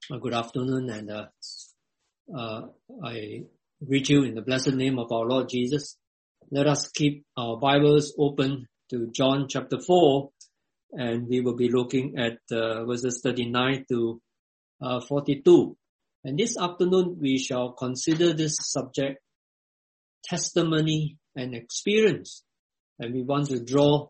Good afternoon, and I greet you in the blessed name of our Lord Jesus. Let us keep our Bibles open to John chapter 4, and we will be looking at verses 39 to 42. And this afternoon we shall consider this subject, testimony and experience. And we want to draw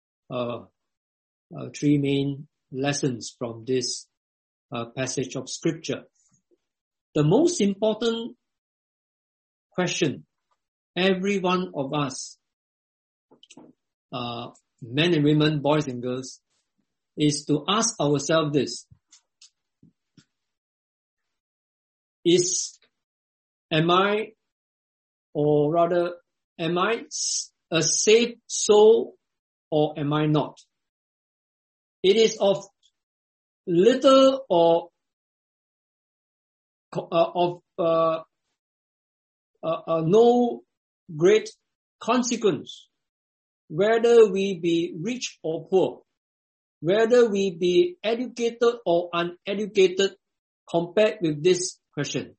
three main lessons from this passage of scripture. The most important question every one of us, men and women, boys and girls, is to ask ourselves this: am I a saved soul or am I not? It is of little or no great consequence whether we be rich or poor, whether we be educated or uneducated, compared with this question: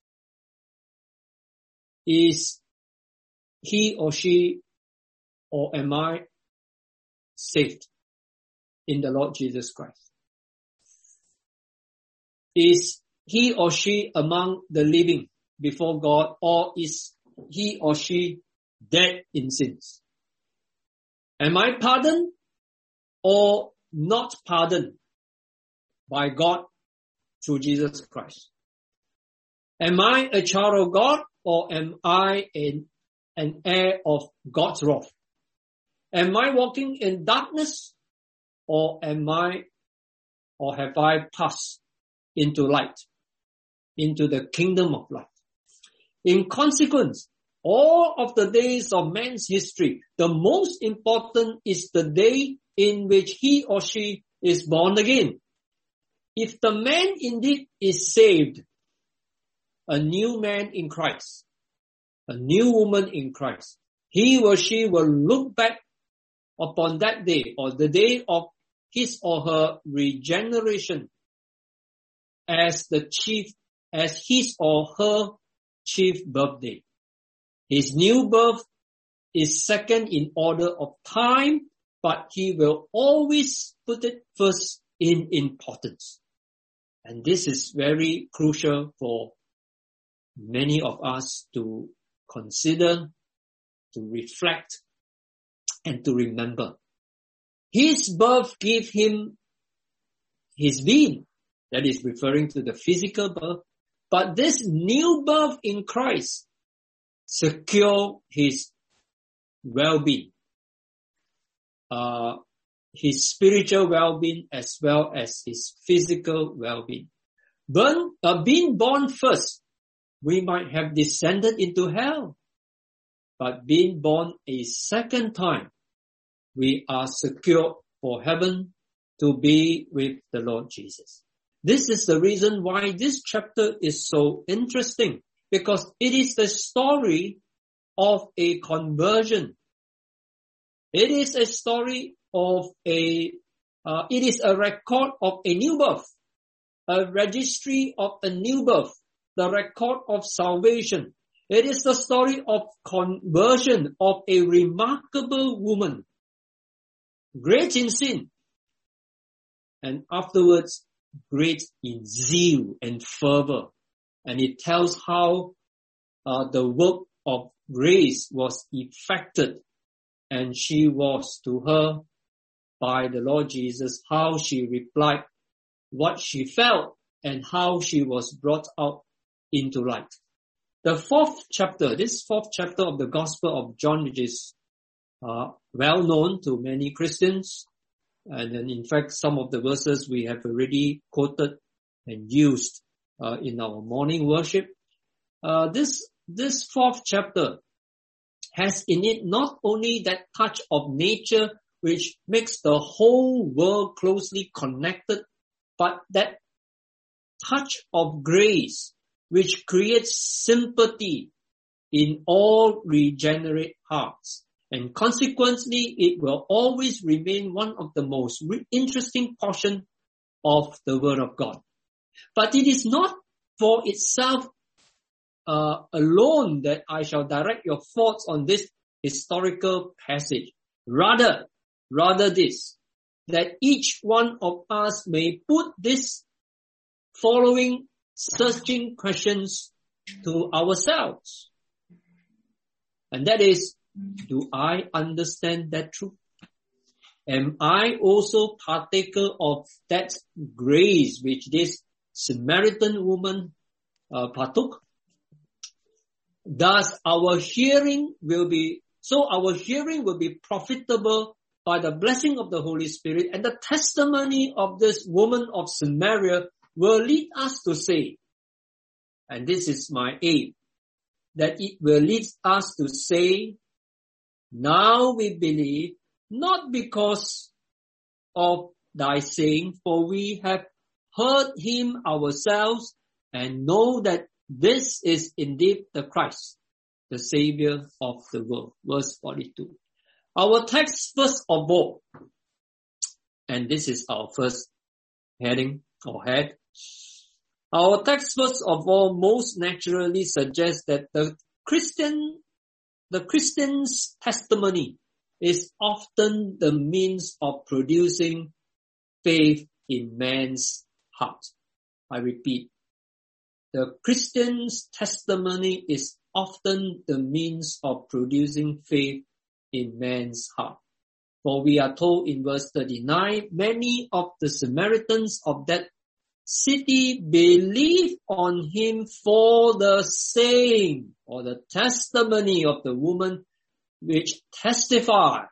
is he or she or am I saved in the Lord Jesus Christ? Is he or she among the living before God, or is he or she dead in sins? Am I pardoned or not pardoned by God through Jesus Christ? Am I a child of God, or am I an heir of God's wrath? Am I walking in darkness, or have I passed into light, into the kingdom of light? In consequence, all of the days of man's history, the most important is the day in which he or she is born again. If the man indeed is saved, a new man in Christ, a new woman in Christ, he or she will look back upon that day, or the day of his or her regeneration, as his or her chief birthday. His new birth is second in order of time, but he will always put it first in importance. And this is very crucial for many of us to consider, to reflect, and to remember. His birth gave him his being. That is referring to the physical birth. But this new birth in Christ secure his well-being, his spiritual well-being as well as his physical well-being. Being born first, we might have descended into hell. But being born a second time, we are secured for heaven to be with the Lord Jesus. This is the reason why this chapter is so interesting, because it is the story of a conversion. It is a story of it is a record of a new birth, a registry of a new birth, the record of salvation. It is the story of conversion of a remarkable woman, great in sin, and afterwards great in zeal and fervor. And it tells how the work of grace was effected, and she was to her by the Lord Jesus, how she replied, what she felt, and how she was brought out into light. This fourth chapter of the Gospel of John, which is well known to many Christians, and then in fact some of the verses we have already quoted and used in our morning worship. This fourth chapter has in it not only that touch of nature which makes the whole world closely connected, but that touch of grace which creates sympathy in all regenerate hearts. And consequently, it will always remain one of the most interesting portions of the Word of God. But it is not for itself alone that I shall direct your thoughts on this historical passage. Rather this, that each one of us may put this following searching questions to ourselves. And that is, do I understand that truth? Am I also partaker of that grace which this Samaritan woman partook? Our hearing will be profitable by the blessing of the Holy Spirit, and the testimony of this woman of Samaria will lead us to say, and this is my aim, that it will lead us to say, now we believe, not because of thy saying, for we have heard him ourselves and know that this is indeed the Christ, the Savior of the world. Verse 42. Our text first of all, and this is our first heading or head. Our text first of all most naturally suggests that the Christian's testimony is often the means of producing faith in man's heart. I repeat, the Christian's testimony is often the means of producing faith in man's heart. For we are told in verse 39, many of the Samaritans of that city believed on him for the saying or the testimony of the woman which testified,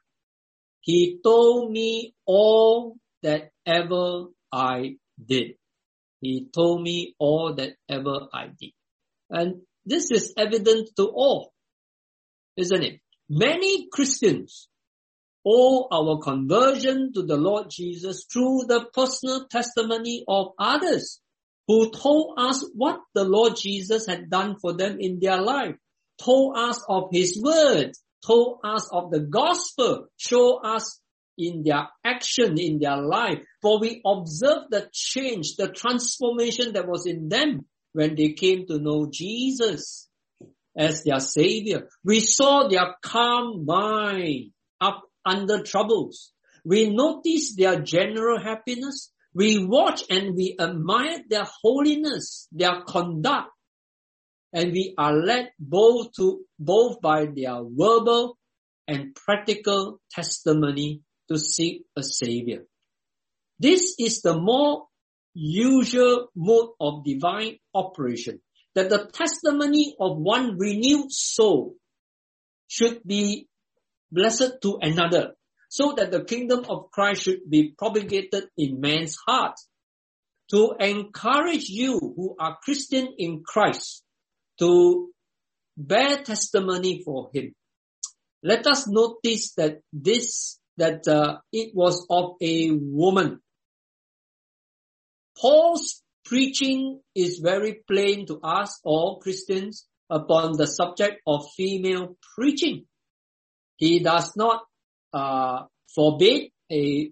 he told me all that ever I did. He told me all that ever I did. And this is evident to all, isn't it? Many Christians owe our conversion to the Lord Jesus through the personal testimony of others who told us what the Lord Jesus had done for them in their life, told us of his word, told us of the gospel, showed us in their action, in their life. For we observed the change, the transformation that was in them when they came to know Jesus as their Savior. We saw their calm mind up under troubles. We noticed their general happiness. We watched and we admired their holiness, their conduct. And we are led both by their verbal and practical testimony to seek a Savior. This is the more usual mode of divine operation, that the testimony of one renewed soul should be blessed to another, so that the kingdom of Christ should be propagated in man's heart. To encourage you who are Christian in Christ to bear testimony for him, let us notice that it was of a woman. Paul's preaching is very plain to us, all Christians, upon the subject of female preaching. He does not forbid he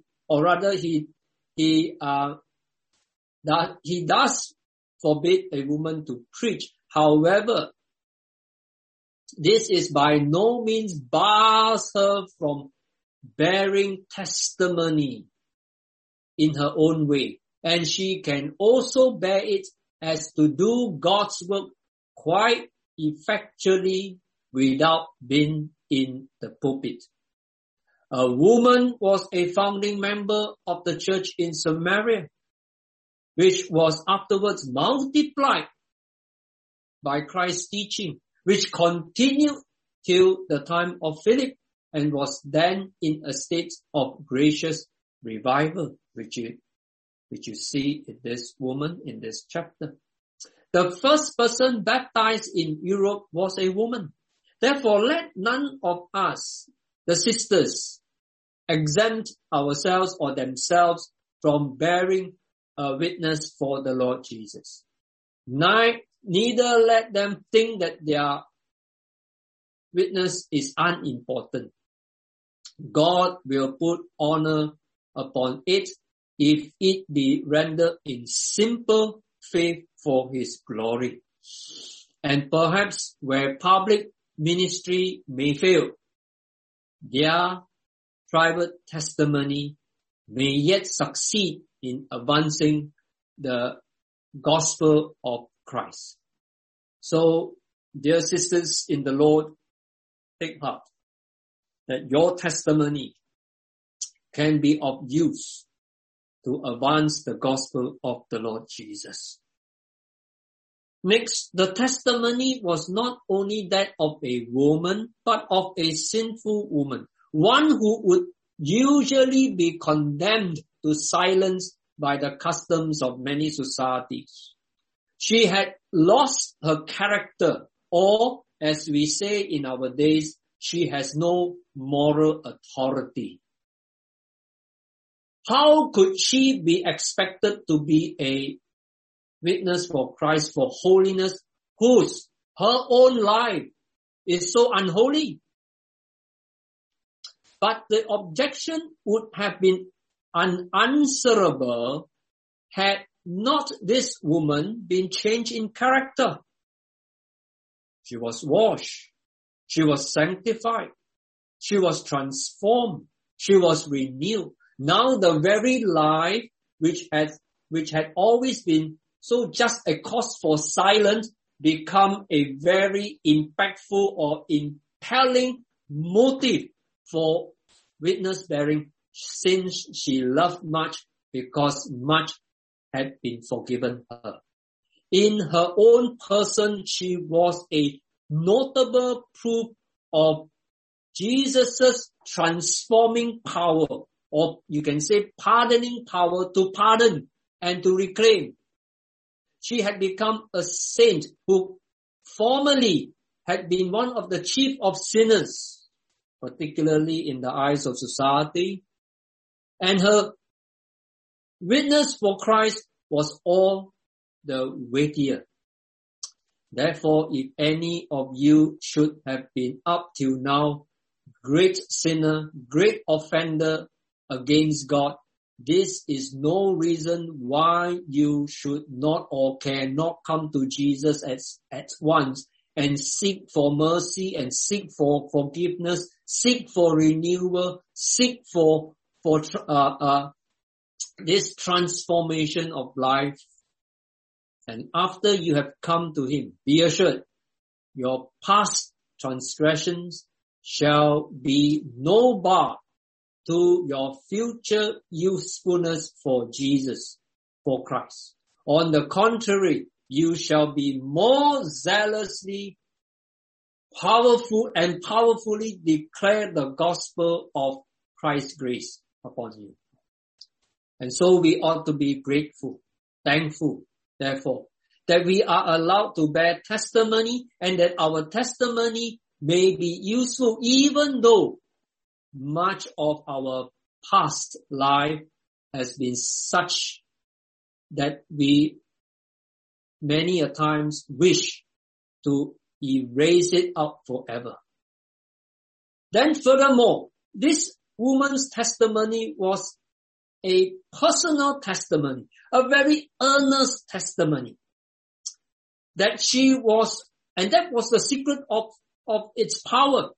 does forbid a woman to preach. However, this is by no means bars her from bearing testimony in her own way. And she can also bear it as to do God's work quite effectually without being in the pulpit. A woman was a founding member of the church in Samaria, which was afterwards multiplied by Christ's teaching, which continued till the time of Philip and was then in a state of gracious revival, which you see in this woman in this chapter. The first person baptized in Europe was a woman. Therefore, let none of us, the sisters, exempt ourselves or themselves from bearing a witness for the Lord Jesus. Neither let them think that their witness is unimportant. God will put honor upon it if it be rendered in simple faith for His glory. And perhaps where public ministry may fail, their private testimony may yet succeed in advancing the gospel of Christ. So, dear sisters in the Lord, take heart that your testimony can be of use to advance the gospel of the Lord Jesus. Next, the testimony was not only that of a woman, but of a sinful woman, one who would usually be condemned to silence by the customs of many societies. She had lost her character, or as we say in our days, she has no moral authority. How could she be expected to be a witness for Christ, for holiness, whose her own life is so unholy? But the objection would have been unanswerable had not this woman been changed in character. She was washed. She was sanctified. She was transformed. She was renewed. Now the very life which had always been so just a cause for silence become a very impactful or impelling motive for witness bearing, since she loved much because much had been forgiven her. In her own person, she was a notable proof of Jesus' transforming power, or you can say pardoning power, to pardon and to reclaim. She had become a saint who formerly had been one of the chief of sinners, particularly in the eyes of society, and her witness for Christ was all the weightier. Therefore, if any of you should have been up till now great sinner, great offender against God, this is no reason why you should not or cannot come to Jesus at once and seek for mercy and seek for forgiveness, seek for renewal, seek for this transformation of life. And after you have come to Him, be assured your past transgressions shall be no bar to your future usefulness for Jesus, for Christ. On the contrary, you shall be more zealously powerfully declare the gospel of Christ's grace upon you. And so we ought to be grateful, thankful, therefore, that we are allowed to bear testimony and that our testimony may be useful even though much of our past life has been such that we many a times wish to erase it out forever. Then furthermore, this woman's testimony was a personal testimony, a very earnest testimony that she was, and that was the secret of its power.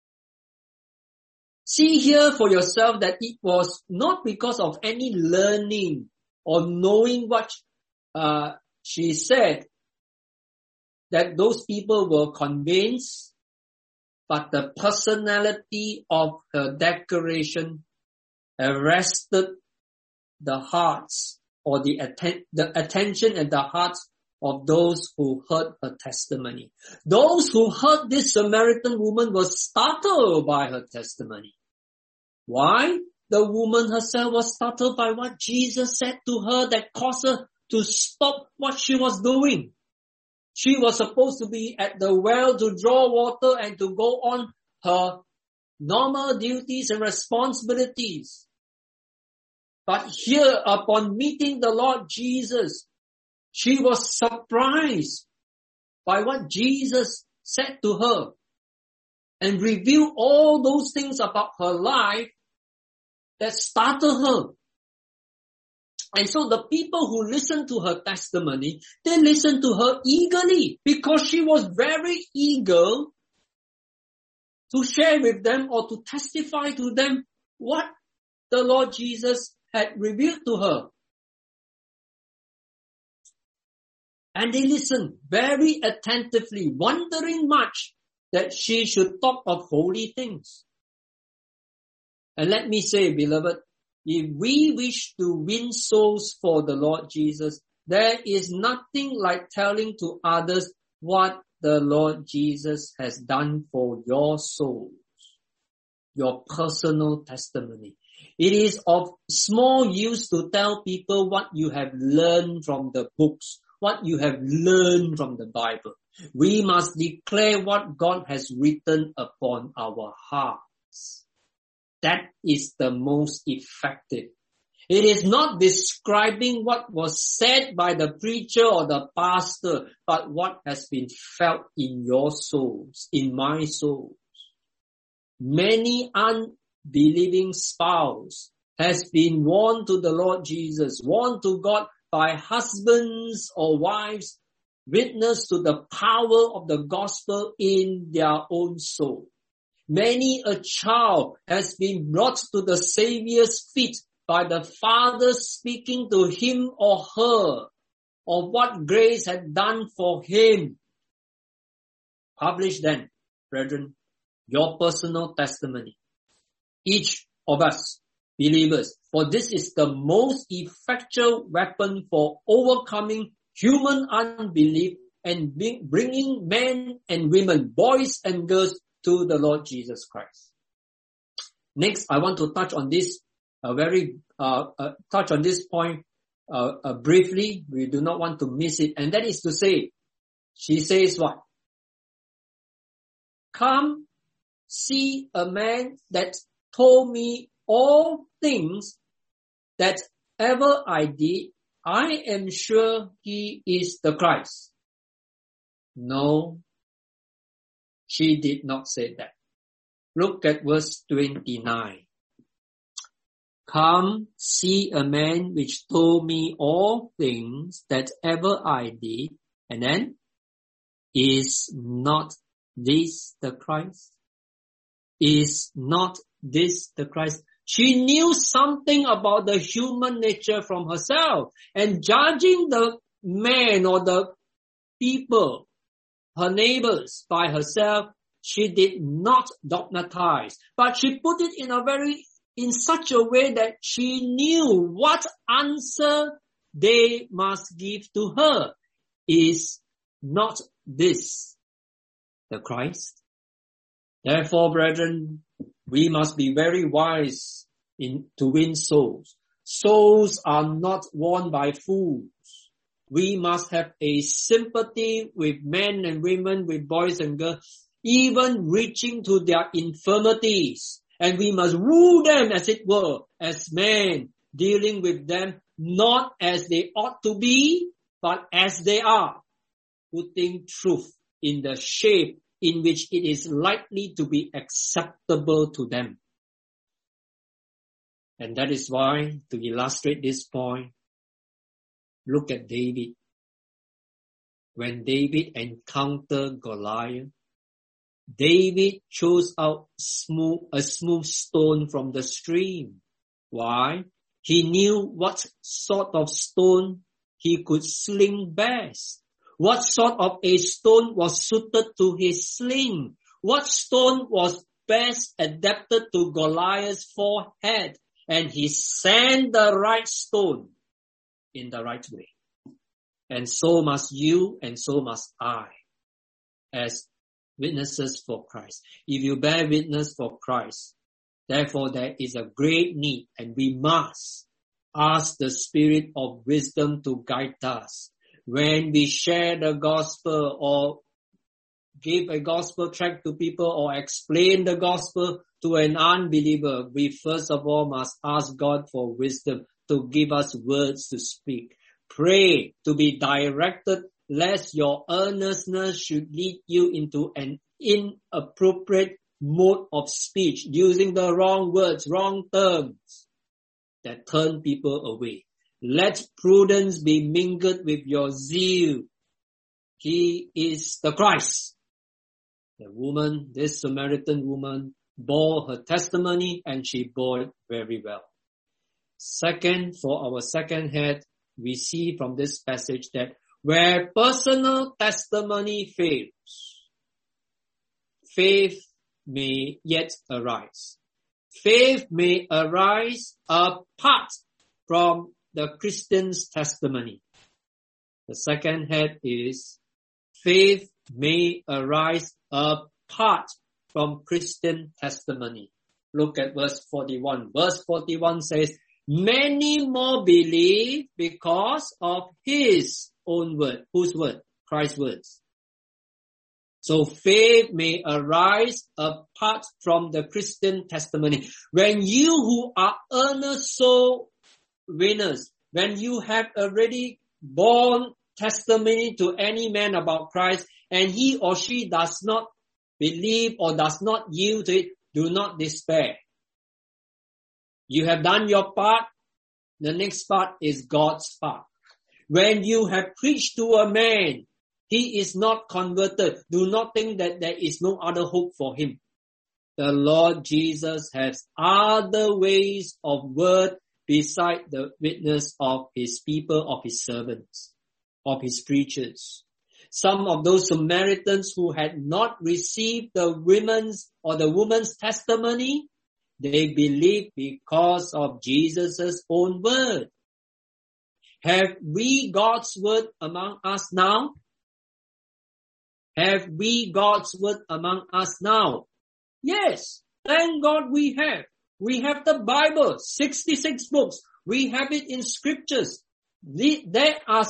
See here for yourself that it was not because of any learning or knowing what she said that those people were convinced, but the personality of her declaration arrested the hearts or the attention and the hearts of those who heard her testimony. Those who heard this Samaritan woman were startled by her testimony. Why? The woman herself was startled by what Jesus said to her that caused her to stop what she was doing. She was supposed to be at the well to draw water and to go on her normal duties and responsibilities. But here, upon meeting the Lord Jesus, she was surprised by what Jesus said to her and revealed all those things about her life that startled her. And so the people who listened to her testimony, they listened to her eagerly because she was very eager to share with them or to testify to them what the Lord Jesus had revealed to her. And they listened very attentively, wondering much that she should talk of holy things. And let me say, beloved, if we wish to win souls for the Lord Jesus, there is nothing like telling to others what the Lord Jesus has done for your souls, your personal testimony. It is of small use to tell people what you have learned from the books, what you have learned from the Bible. We must declare what God has written upon our hearts. That is the most effective. It is not describing what was said by the preacher or the pastor, but what has been felt in your souls, in my souls. Many unbelieving spouse has been won to the Lord Jesus, won to God by husbands or wives, witness to the power of the gospel in their own soul. Many a child has been brought to the Savior's feet by the Father speaking to him or her of what grace had done for him. Publish then, brethren, your personal testimony. Each of us, believers, for this is the most effectual weapon for overcoming human unbelief and bringing men and women, boys and girls, to the Lord Jesus Christ. Next, I want to touch on this point briefly. We do not want to miss it, and that is to say, she says what? Come, see a man that told me all things that ever I did. I am sure he is the Christ. No, she did not say that. Look at verse 29. Come, see a man which told me all things that ever I did. And then, is not this the Christ? Is not this the Christ? She knew something about the human nature from herself, and judging the man or the people, her neighbors, by herself, she did not dogmatize, but she put it in such a way that she knew what answer they must give to her. Is not this the Christ? Therefore, brethren, we must be very wise to win souls. Souls are not won by fools. We must have a sympathy with men and women, with boys and girls, even reaching to their infirmities. And we must rule them, as it were, as men, dealing with them not as they ought to be, but as they are, putting truth in the shape in which it is likely to be acceptable to them. And that is why, to illustrate this point, look at David. When David encountered Goliath, David chose out a smooth stone from the stream. Why? He knew what sort of stone he could sling best. What sort of a stone was suited to his sling? What stone was best adapted to Goliath's forehead? And he sent the right stone in the right way. And so must you, and so must I, as witnesses for Christ. If you bear witness for Christ, therefore there is a great need, and we must ask the Spirit of wisdom to guide us. When we share the gospel or give a gospel tract to people or explain the gospel to an unbeliever, we first of all must ask God for wisdom to give us words to speak. Pray to be directed, lest your earnestness should lead you into an inappropriate mode of speech, using the wrong words, wrong terms that turn people away. Let prudence be mingled with your zeal. He is the Christ. The woman, this Samaritan woman, bore her testimony and she bore it very well. Second, for our second head, we see from this passage that where personal testimony fails, faith may yet arise. Faith may arise apart from the Christian's testimony. The second head is faith may arise apart from Christian testimony. Look at verse 41. Verse 41 says, many more believe because of his own word. Whose word? Christ's words. So faith may arise apart from the Christian testimony. When you who are earnest soul winners, when you have already borne testimony to any man about Christ and he or she does not believe or does not yield to it, do not despair. You have done your part. The next part is God's part. When you have preached to a man, he is not converted. Do not think that there is no other hope for him. The Lord Jesus has other ways of word beside the witness of his people, of his servants, of his preachers. Some of those Samaritans who had not received the woman's testimony, they believed because of Jesus' own word. Have we God's word among us now? Have we God's word among us now? Yes, thank God we have. We have the Bible, 66 books. We have it in scriptures. There are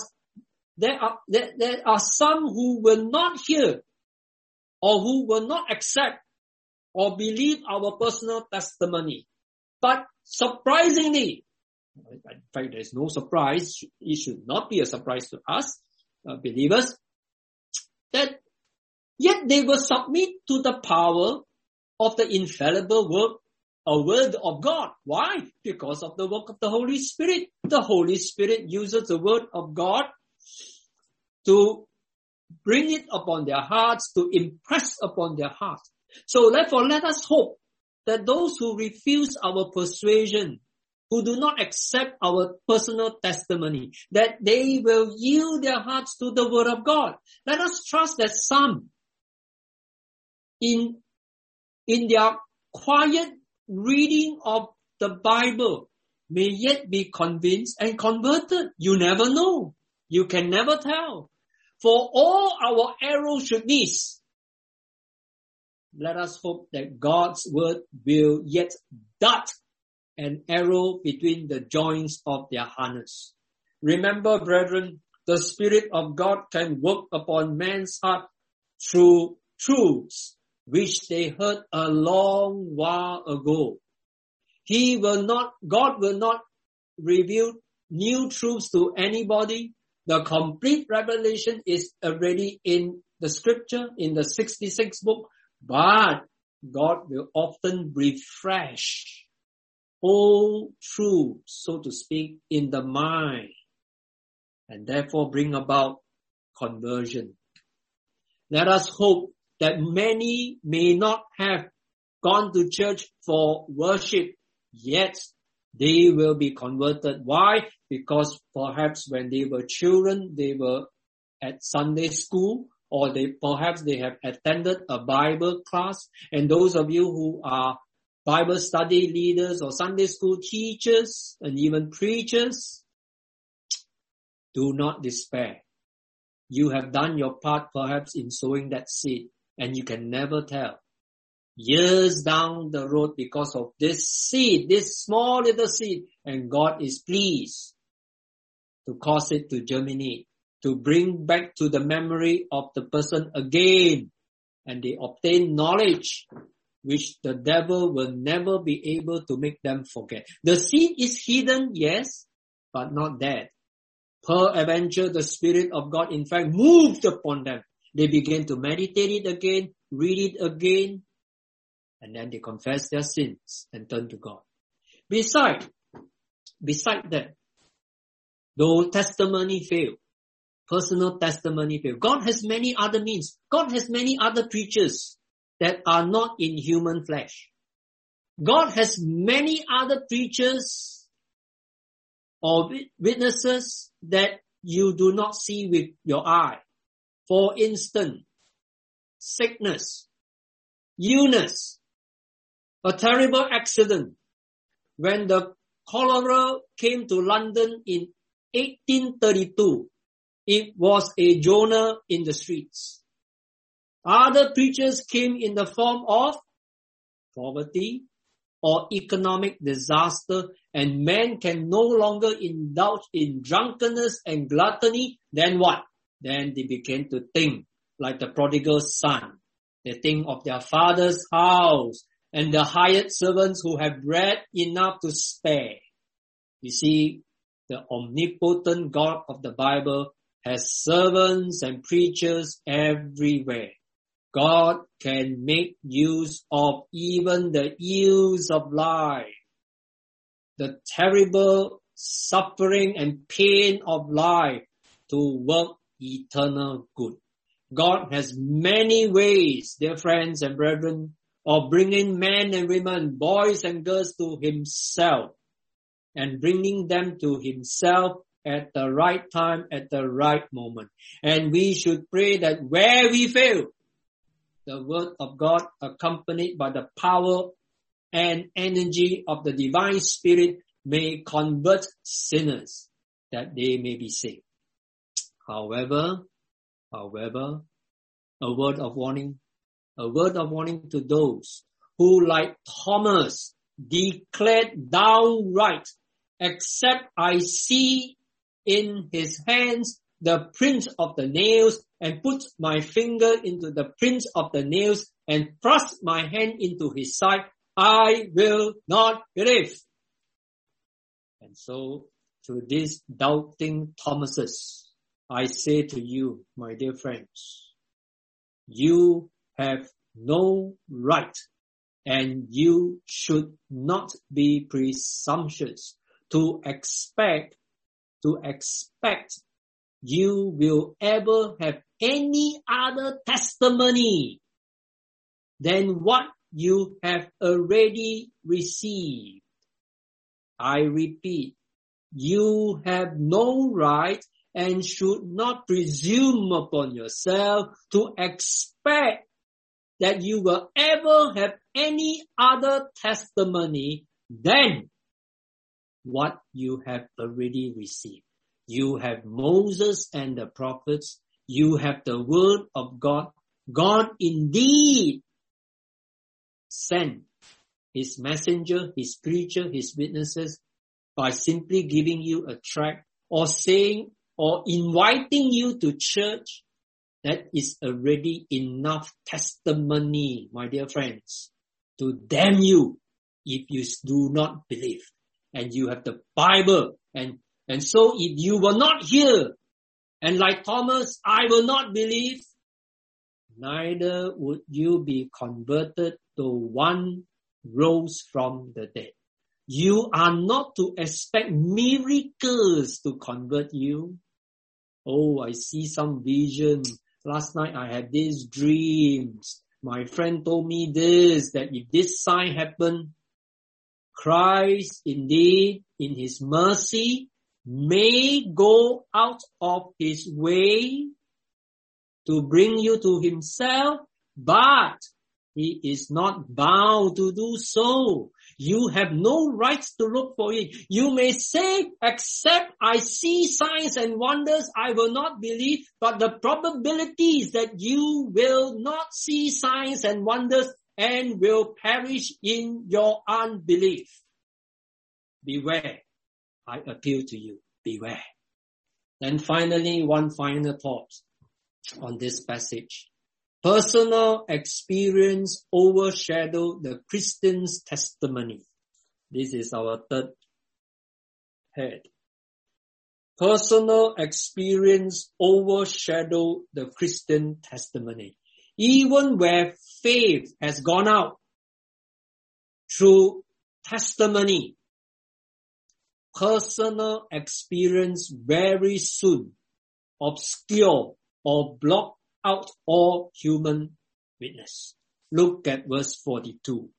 some who will not hear or who will not accept or believe our personal testimony. But surprisingly, in fact, there is no surprise. It should not be a surprise to us, believers, that yet they will submit to the power of the infallible word of God. Why? Because of the work of the Holy Spirit. The Holy Spirit uses the word of God to bring it upon their hearts, to impress upon their hearts. So therefore, let us hope that those who refuse our persuasion, who do not accept our personal testimony, that they will yield their hearts to the word of God. Let us trust that some, in their quiet reading of the Bible, may yet be convinced and converted. You never know. You can never tell. For all our arrows should miss, let us hope that God's word will yet dart an arrow between the joints of their harness. Remember, brethren, the Spirit of God can work upon man's heart through truths which they heard a long while ago. God will not reveal new truths to anybody. The complete revelation is already in the scripture, in the 66 book, but God will often refresh old truths, so to speak, in the mind, and therefore bring about conversion. Let us hope that many may not have gone to church for worship, yet they will be converted. Why? Because perhaps when they were children, they were at Sunday school, or perhaps they have attended a Bible class. And those of you who are Bible study leaders or Sunday school teachers and even preachers, do not despair. You have done your part perhaps in sowing that seed, and you can never tell. Years down the road, because of this seed, this small little seed, and God is pleased to cause it to germinate, to bring back to the memory of the person again, and they obtain knowledge which the devil will never be able to make them forget. The seed is hidden, yes, but not dead. Peradventure, the Spirit of God, in fact, moved upon them. They began to meditate it again, read it again, and then they confess their sins and turn to God. Beside that, Though testimony fail, personal testimony fail, God has many other means. God has many other preachers that are not in human flesh. God has many other preachers or witnesses that you do not see with your eye. For instance, sickness, illness, a terrible accident. When the cholera came to London in 1832, it was a Jonah in the streets. Other preachers came in the form of poverty or economic disaster, and men can no longer indulge in drunkenness and gluttony. Then what? Then they began to think like the prodigal son. They think of their father's house and the hired servants who have bread enough to spare. You see, the omnipotent God of the Bible has servants and preachers everywhere. God can make use of even the ills of life, the terrible suffering and pain of life to work eternal good. God has many ways, dear friends and brethren, of bringing men and women, boys and girls to Himself and bringing them to Himself at the right time, at the right moment. And we should pray that where we fail, the word of God accompanied by the power and energy of the divine Spirit may convert sinners that they may be saved. However, a word of warning to those who, like Thomas, declared downright, except I see in his hands the print of the nails, and put my finger into the print of the nails, and thrust my hand into his side, I will not believe. And so, to these doubting Thomases, I say to you, my dear friends, you have no right, and you should not be presumptuous to expect you will ever have any other testimony than what you have already received. I repeat, you have no right and should not presume upon yourself to expect that you will ever have any other testimony than what you have already received. You have Moses and the prophets. You have the word of God. God indeed sent His messenger, His preacher, His witnesses by simply giving you a tract or saying or inviting you to church. That is already enough testimony, my dear friends, to damn you if you do not believe. And you have the Bible, and so if you will not hear, and like Thomas, I will not believe, neither would you be converted to one rose from the dead. You are not to expect miracles to convert you. Oh, I see some vision. Last night I had these dreams. My friend told me this, that if this sign happened, Christ indeed in His mercy may go out of His way to bring you to Himself, but He is not bound to do so. You have no rights to look for it. You may say, except I see signs and wonders, I will not believe, but the probability is that you will not see signs and wonders and will perish in your unbelief. Beware. I appeal to you. Beware. And finally, one final thought on this passage. Personal experience overshadow the Christian's testimony. This is our third head. Personal experience overshadow the Christian testimony. Even where faith has gone out through testimony, personal experience very soon obscure or block out all human witness. Look at verse 42.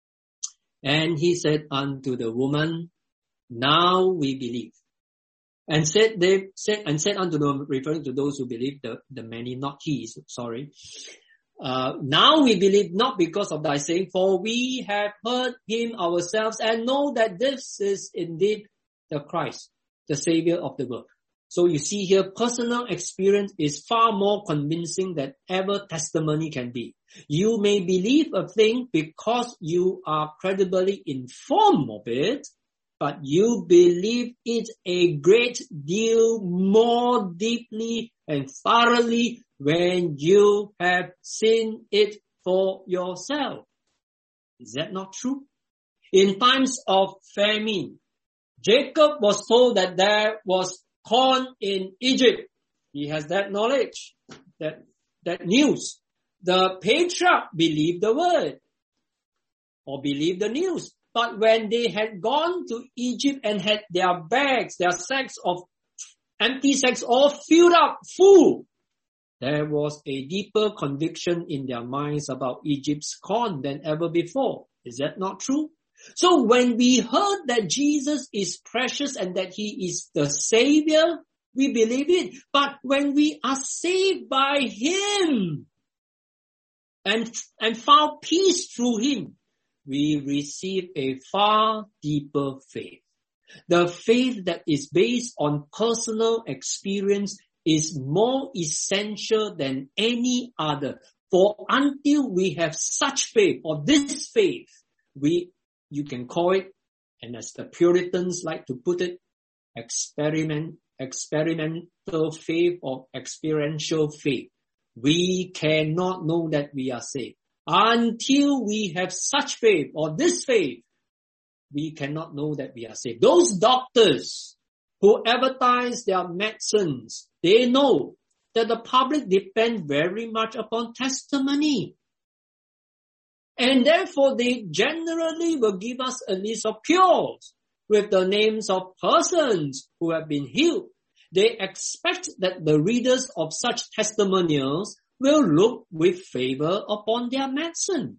And he said unto the woman, now we believe. And said unto them, referring to those who believe, the many, not he, sorry. Now we believe not because of thy saying, for we have heard him ourselves and know that this is indeed the Christ, the Savior of the world. So you see here, personal experience is far more convincing than ever testimony can be. You may believe a thing because you are credibly informed of it, but you believe it a great deal more deeply and thoroughly when you have seen it for yourself. Is that not true? In times of famine, Jacob was told that there was corn in Egypt. He has that knowledge, that news. The patriarch believed the word or believed the news. But when they had gone to Egypt and had their bags, their sacks of empty sacks all filled up, full, there was a deeper conviction in their minds about Egypt's corn than ever before. Is that not true? So when we heard that Jesus is precious and that he is the Savior, we believe it. But when we are saved by him and found peace through him, we receive a far deeper faith. The faith that is based on personal experience is more essential than any other. For until we have such faith, or this faith, you can call it, and as the Puritans like to put it, experimental faith or experiential faith. We cannot know that we are saved. Until we have such faith or this faith, we cannot know that we are saved. Those doctors who advertise their medicines, they know that the public depend very much upon testimony. And therefore, they generally will give us a list of cures with the names of persons who have been healed. They expect that the readers of such testimonials will look with favor upon their medicine.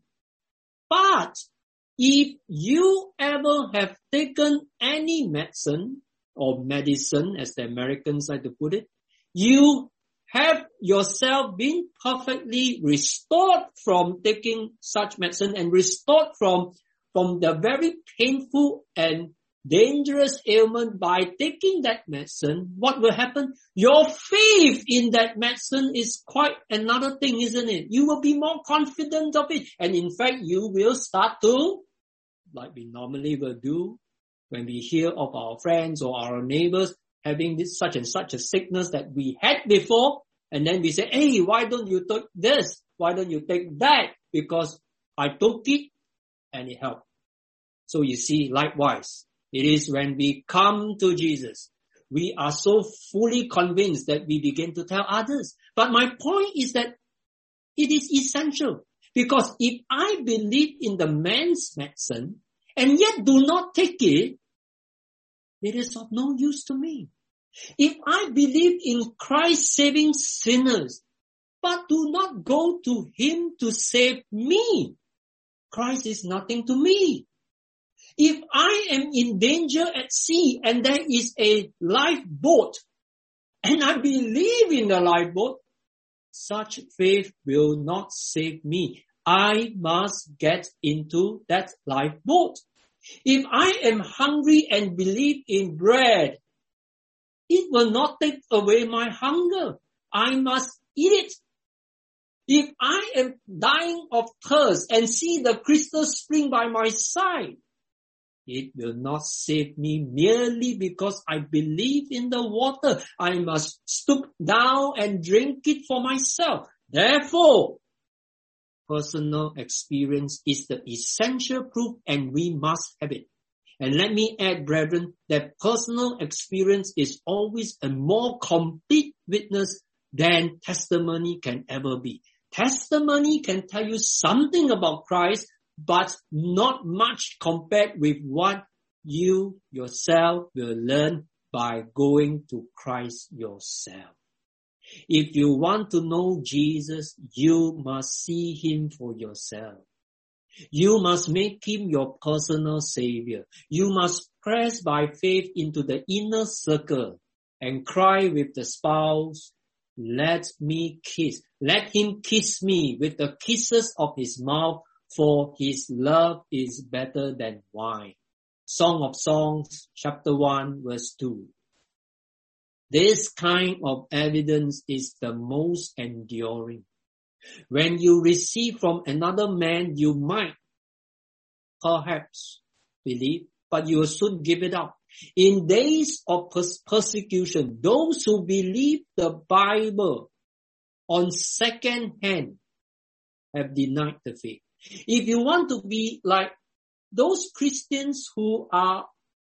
But if you ever have taken any medicine, or medicine as the Americans like to put it, you have yourself been perfectly restored from taking such medicine and restored from the very painful and dangerous ailment by taking that medicine, what will happen? Your faith in that medicine is quite another thing, isn't it? You will be more confident of it. And in fact, you will start to, like we normally will do, when we hear of our friends or our neighbors having this such and such a sickness that we had before, and then we say, hey, why don't you take this? Why don't you take that? Because I took it and it helped. So you see, likewise, it is when we come to Jesus, we are so fully convinced that we begin to tell others. But my point is that it is essential. Because if I believe in the man's medicine and yet do not take it, it is of no use to me. If I believe in Christ saving sinners, but do not go to him to save me, Christ is nothing to me. If I am in danger at sea and there is a lifeboat and I believe in the lifeboat, such faith will not save me. I must get into that lifeboat. If I am hungry and believe in bread, it will not take away my hunger. I must eat it. If I am dying of thirst and see the crystal spring by my side, it will not save me merely because I believe in the water. I must stoop down and drink it for myself. Therefore, personal experience is the essential proof and we must have it. And let me add, brethren, that personal experience is always a more complete witness than testimony can ever be. Testimony can tell you something about Christ, but not much compared with what you yourself will learn by going to Christ yourself. If you want to know Jesus, you must see him for yourself. You must make him your personal savior. You must press by faith into the inner circle and cry with the spouse, let him kiss me with the kisses of his mouth, for his love is better than wine. Song of Songs, chapter 1, verse 2. This kind of evidence is the most enduring. When you receive from another man, you might perhaps believe, but you will soon give it up. In days of persecution, those who believe the Bible on second hand have denied the faith. If you want to be like those Christians who are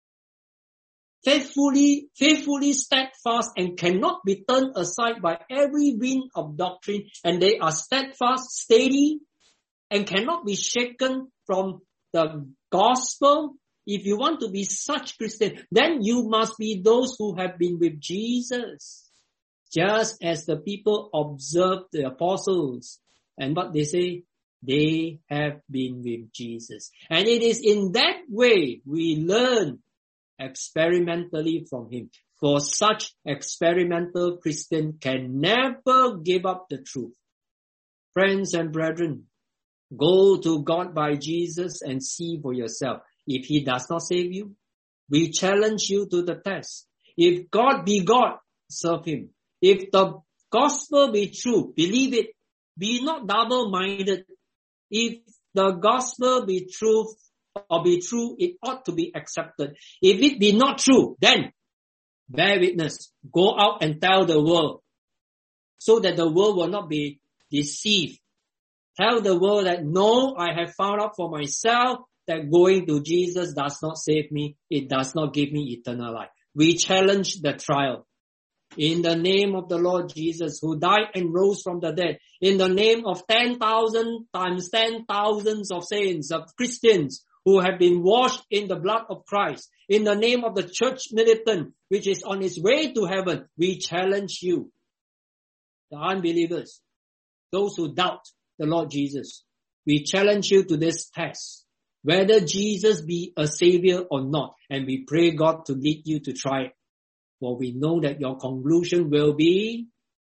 faithfully steadfast and cannot be turned aside by every wind of doctrine, and they are steadfast, steady, and cannot be shaken from the gospel, if you want to be such Christian, then you must be those who have been with Jesus. Just as the people observed the apostles, and what they say, they have been with Jesus. And it is in that way we learn experimentally from him. For such experimental Christian can never give up the truth. Friends and brethren, go to God by Jesus and see for yourself. If he does not save you, we challenge you to the test. If God be God, serve him. If the gospel be true, believe it. Be not double-minded. If the gospel be true, it ought to be accepted. If it be not true, then bear witness. Go out and tell the world, so that the world will not be deceived. Tell the world that, no, I have found out for myself that going to Jesus does not save me. It does not give me eternal life. We challenge the trial. In the name of the Lord Jesus, who died and rose from the dead. In the name of 10,000 times 10,000s of saints, of Christians who have been washed in the blood of Christ. In the name of the church militant, which is on its way to heaven, we challenge you, the unbelievers, those who doubt the Lord Jesus. We challenge you to this test, whether Jesus be a savior or not. And we pray God to lead you to try it. For we know that your conclusion will be,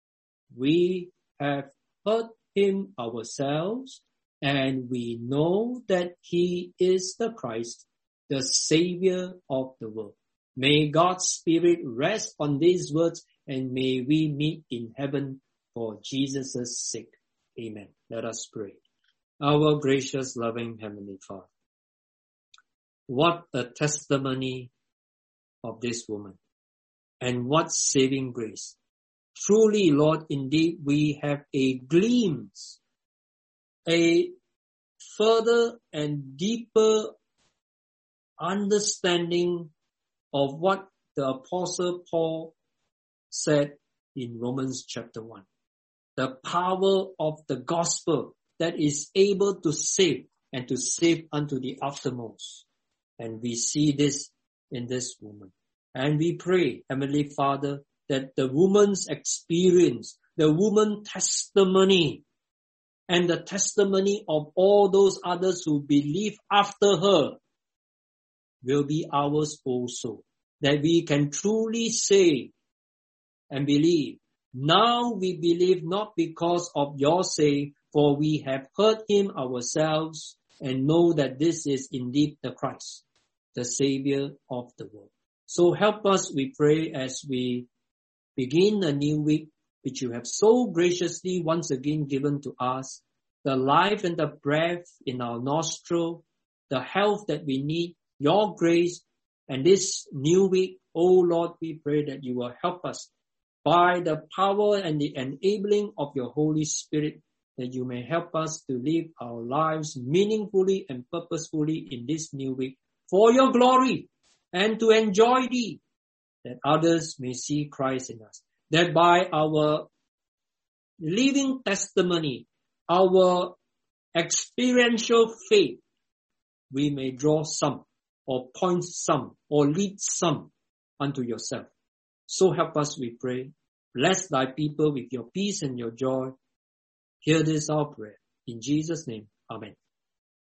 we have heard him ourselves, and we know that he is the Christ, the Savior of the world. May God's Spirit rest on these words, and may we meet in heaven for Jesus' sake. Amen. Let us pray. Our gracious, loving Heavenly Father, what a testimony of this woman, and what saving grace. Truly, Lord, indeed, we have a glimpse, a further and deeper understanding of what the Apostle Paul said in Romans chapter 1. The power of the gospel that is able to save, and to save unto the uttermost. And we see this in this woman. And we pray, Heavenly Father, that the woman's experience, the woman's testimony, and the testimony of all those others who believe after her will be ours also. That we can truly say and believe, now we believe not because of your saying, for we have heard him ourselves and know that this is indeed the Christ, the Savior of the world. So help us, we pray, as we begin a new week, which you have so graciously once again given to us, the life and the breath in our nostril, the health that we need, your grace, and this new week, oh Lord, we pray that you will help us by the power and the enabling of your Holy Spirit, that you may help us to live our lives meaningfully and purposefully in this new week for your glory, and to enjoy thee, that others may see Christ in us. That by our living testimony, our experiential faith, we may draw some or point some or lead some unto yourself. So help us, we pray. Bless thy people with your peace and your joy. Hear this our prayer. In Jesus' name, amen.